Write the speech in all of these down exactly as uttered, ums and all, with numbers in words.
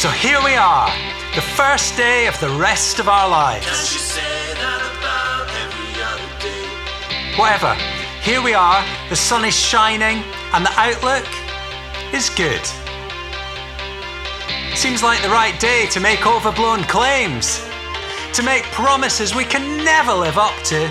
So here we are, the first day of the rest of our lives. Can't you say that about every other day? Whatever, here we are, the sun is shining and the outlook is good. Seems like the right day to make overblown claims, to make promises we can never live up to.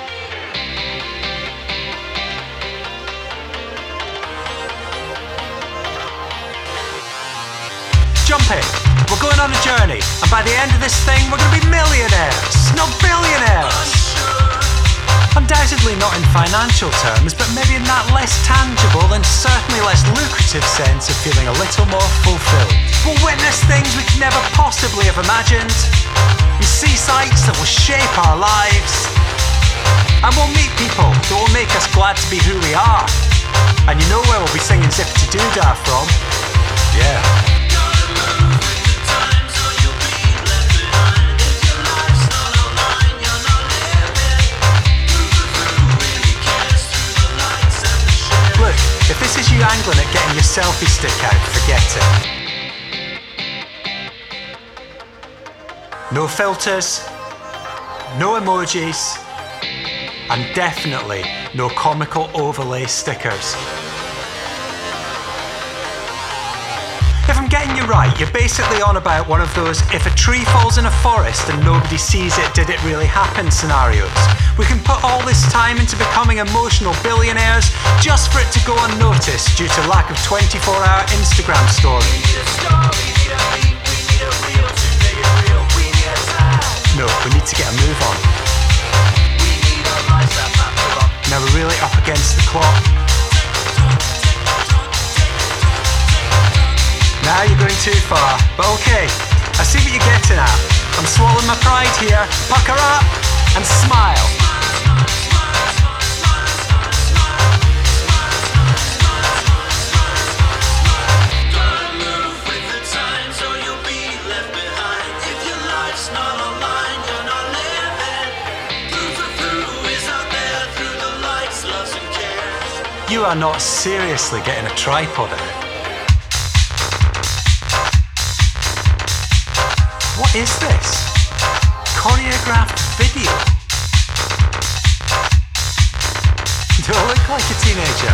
Jump in, we're going on a journey, and by the end of this thing we're going to be millionaires, not billionaires. Undoubtedly not in financial terms, but maybe in that less tangible and certainly less lucrative sense of feeling a little more fulfilled. We'll witness things we could never possibly have imagined, and see sights that will shape our lives, and we'll meet people that will make us glad to be who we are. And you know where we'll be singing Zip-a-Doo-Dah from? Yeah. If this is you angling at getting your selfie stick out, forget it. No filters, no emojis, and definitely no comical overlay stickers. If I'm getting you right, you're basically on about one of those if a tree falls in a forest and nobody sees it, did it really happen scenarios. We can put all this time into becoming emotional billionaires just for it to go unnoticed due to lack of twenty-four hour Instagram stories. No, we need to get a move on. Now we're really up against the clock. Now you're going too far, but okay, I see what you're getting at. I'm swallowing my pride here, pucker up and smile. You are not seriously getting a tripod out. What is this? Choreographed video? Do I look like a teenager?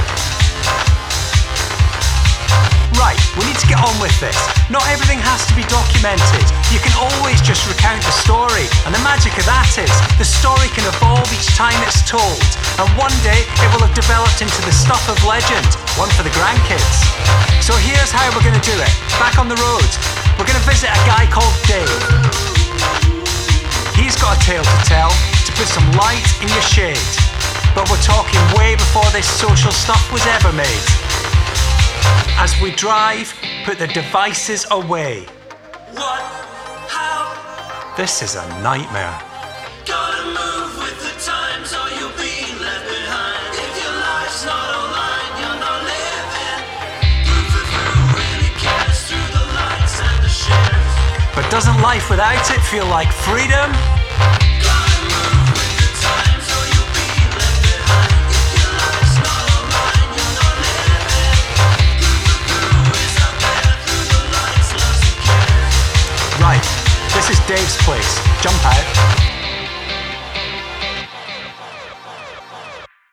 Right, we need to get on with this. Not everything has to be documented. You can always just recount the story, and the magic of that is, the story can evolve each time it's told, and one day it will have developed into the stuff of legend, one for the grandkids. So here's how we're going to do it. Back on the road, we're going to visit a guy called Dave. He's got a tale to tell, to put some light in your shade. But we're talking way before this social stuff was ever made. As we drive, put the devices away. What? How? This is a nightmare. Gotta move with the times or you'll be left behind. If your life's not online, you're not living. Move through really cares through the lights and the shares. But doesn't life without it feel like freedom? Gotta move with the times or you'll be left behind. If your life's not online, you're not living. Move through is out there through the lights, loves and cares. Right, this is Dave's place. Jump out.